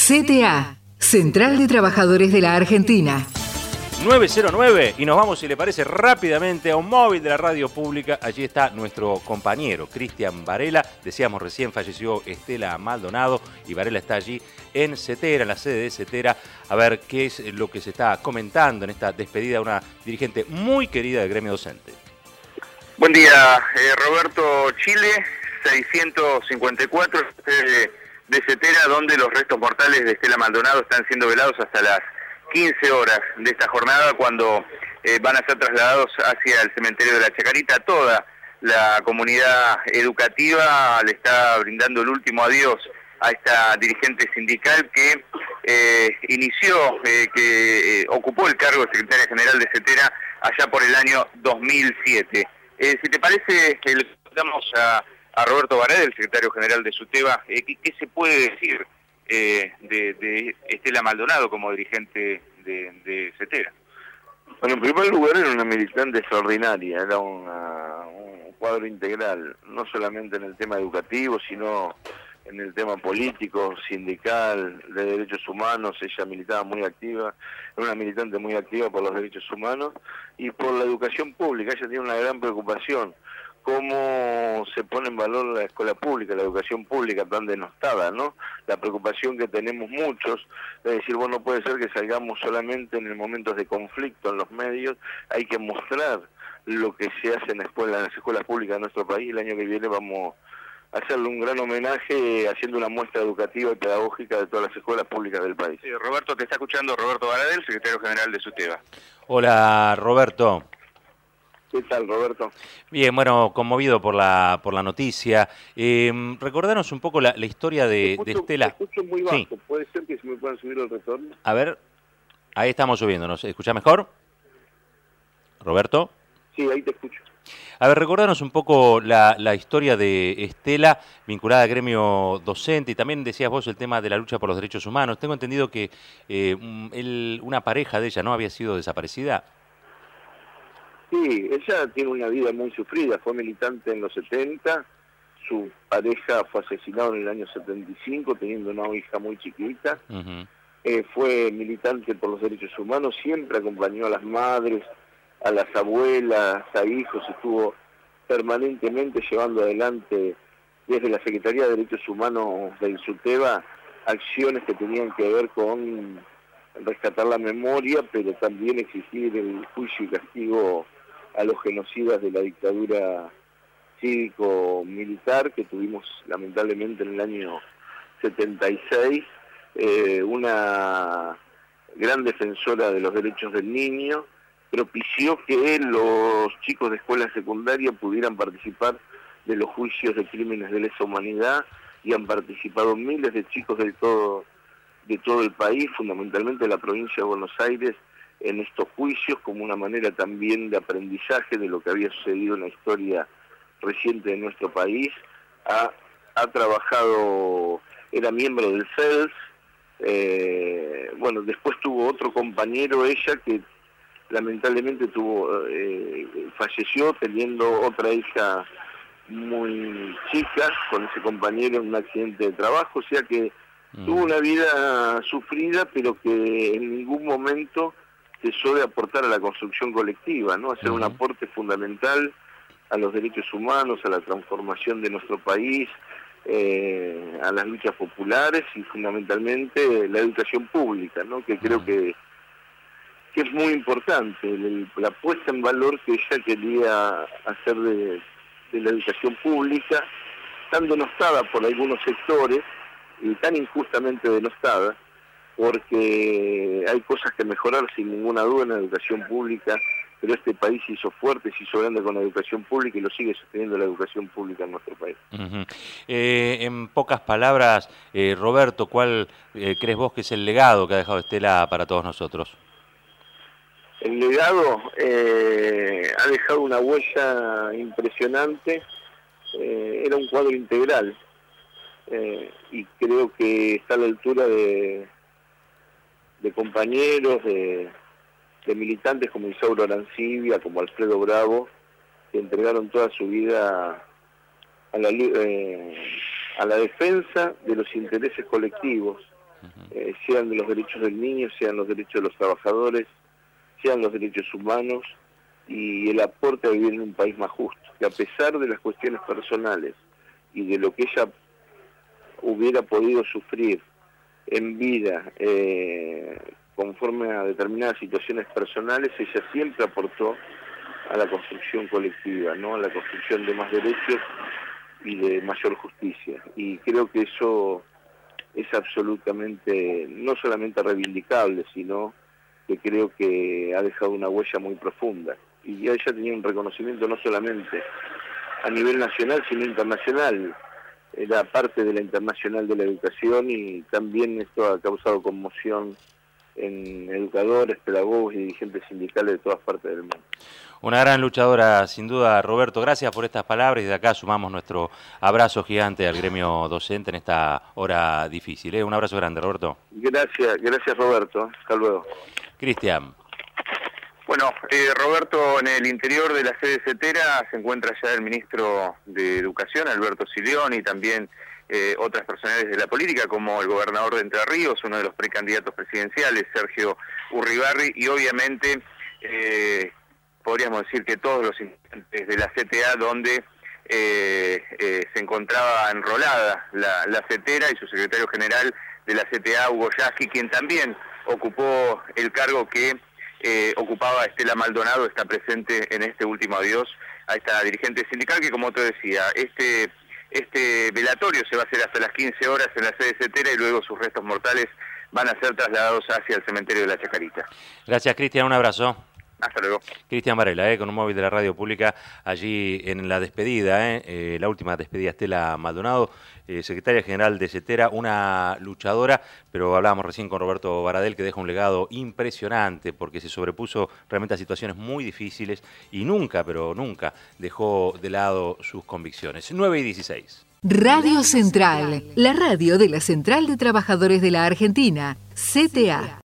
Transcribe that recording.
CTA, Central de Trabajadores de la Argentina. 909 y nos vamos, si le parece, rápidamente a un móvil de la radio pública. Allí está nuestro compañero Cristian Varela. Decíamos recién, falleció Estela Maldonado y Varela está allí en Cetera, en la sede de Cetera, a ver qué es lo que se está comentando en esta despedida de una dirigente muy querida del gremio docente. Buen día, Roberto. Chile 654 de Cetera, donde los restos mortales de Estela Maldonado están siendo velados hasta las 15 horas de esta jornada, cuando van a ser trasladados hacia el cementerio de la Chacarita. Toda la comunidad educativa le está brindando el último adiós a esta dirigente sindical que inició, que ocupó el cargo de secretaria general de Cetera allá por el año 2007. Si te parece, le damos a Roberto Varela, el secretario general de SUTEBA, ¿qué se puede decir de Estela Maldonado como dirigente de Cetera? Bueno, en primer lugar era una militante extraordinaria, era un cuadro integral, no solamente en el tema educativo, sino en el tema político, sindical, de derechos humanos. Ella militaba muy activa, era una militante muy activa por los derechos humanos y por la educación pública. Ella tiene una gran preocupación, cómo se pone en valor la escuela pública, la educación pública tan denostada, ¿no? La preocupación que tenemos muchos, de decir, bueno, no puede ser que salgamos solamente en momentos de conflicto en los medios, hay que mostrar lo que se hace en las escuelas públicas de nuestro país. El año que viene vamos a hacerle un gran homenaje haciendo una muestra educativa y pedagógica de todas las escuelas públicas del país. Sí, Roberto, te está escuchando Roberto Varela, secretario general de SUTEBA. Hola, Roberto. ¿Qué tal, Roberto? Bien, bueno, conmovido por la noticia. Recordanos un poco la historia de Estela. Te escucho muy bajo, sí. ¿Puede ser que se me puedan subir el retorno? A ver, ahí estamos subiéndonos. ¿Escuchás mejor? ¿Roberto? Sí, ahí te escucho. A ver, recordanos un poco la historia de Estela vinculada al gremio docente, y también decías vos el tema de la lucha por los derechos humanos. Tengo entendido que una pareja de ella, ¿no?, había sido desaparecida. Sí, ella tiene una vida muy sufrida, fue militante en los 70, su pareja fue asesinado en el año 75, teniendo una hija muy chiquita. Fue militante por los derechos humanos, siempre acompañó a las madres, a las abuelas, a hijos, estuvo permanentemente llevando adelante desde la Secretaría de Derechos Humanos del SUTEBA acciones que tenían que ver con rescatar la memoria, pero también exigir el juicio y castigo a los genocidas de la dictadura cívico-militar que tuvimos lamentablemente en el año 76, una gran defensora de los derechos del niño, propició que los chicos de escuela secundaria pudieran participar de los juicios de crímenes de lesa humanidad, y han participado miles de chicos de todo el país, fundamentalmente de la provincia de Buenos Aires, en estos juicios, como una manera también de aprendizaje de lo que había sucedido en la historia reciente de nuestro país. Ha trabajado, era miembro del CELS, bueno, después tuvo otro compañero, ella, que lamentablemente falleció teniendo otra hija muy chica con ese compañero en un accidente de trabajo, o sea que tuvo una vida sufrida, pero que en ningún momento cesó de aportar a la construcción colectiva, ¿no? Hacer un aporte fundamental a los derechos humanos, a la transformación de nuestro país, a las luchas populares y fundamentalmente la educación pública, ¿no? Que creo que es muy importante, la puesta en valor que ella quería hacer de la educación pública, tan denostada por algunos sectores y tan injustamente denostada, porque hay cosas que mejorar sin ninguna duda en la educación pública, pero este país se hizo fuerte, se hizo grande con la educación pública y lo sigue sosteniendo la educación pública en nuestro país. En pocas palabras, Roberto, ¿cuál crees vos que es el legado que ha dejado Estela para todos nosotros? El legado ha dejado una huella impresionante, era un cuadro integral, y creo que está a la altura de compañeros, de militantes como Isauro Arancibia, como Alfredo Bravo, que entregaron toda su vida a la defensa de los intereses colectivos, sean de los derechos del niño, sean los derechos de los trabajadores, sean los derechos humanos y el aporte a vivir en un país más justo, que a pesar de las cuestiones personales y de lo que ella hubiera podido sufrir en vida conforme a determinadas situaciones personales, ella siempre aportó a la construcción colectiva, ¿no? A la construcción de más derechos y de mayor justicia. Y creo que eso es absolutamente, no solamente reivindicable, sino que creo que ha dejado una huella muy profunda. Y ella tenía un reconocimiento no solamente a nivel nacional, sino internacional. Era parte de la Internacional de la Educación y también esto ha causado conmoción en educadores, pedagogos y dirigentes sindicales de todas partes del mundo. Una gran luchadora, sin duda, Roberto. Gracias por estas palabras y de acá sumamos nuestro abrazo gigante al gremio docente en esta hora difícil. Un abrazo grande, Roberto. Gracias Roberto. Hasta luego. Cristian. Bueno, Roberto, en el interior de la sede Cetera se encuentra ya el ministro de Educación, Alberto Silioni, y también otras personalidades de la política, como el gobernador de Entre Ríos, uno de los precandidatos presidenciales, Sergio Urribarri, y obviamente podríamos decir que todos los integrantes de la CTA, donde se encontraba enrolada la Cetera, y su secretario general de la CTA, Hugo Yasky, quien también ocupó el cargo que ocupaba Estela Maldonado, está presente en este último adiós a esta dirigente sindical que, como te decía, este velatorio se va a hacer hasta las 15 horas en la sede Cetera y luego sus restos mortales van a ser trasladados hacia el cementerio de la Chacarita. Gracias, Cristian, un abrazo. Hasta luego. Cristian Varela, con un móvil de la radio pública, allí en la despedida, la última despedida, Estela Maldonado, secretaria general de Cetera, una luchadora, pero hablábamos recién con Roberto Baradel, que deja un legado impresionante, porque se sobrepuso realmente a situaciones muy difíciles y nunca, pero nunca, dejó de lado sus convicciones. 9:16. Radio Central, la radio de la Central de Trabajadores de la Argentina, CTA.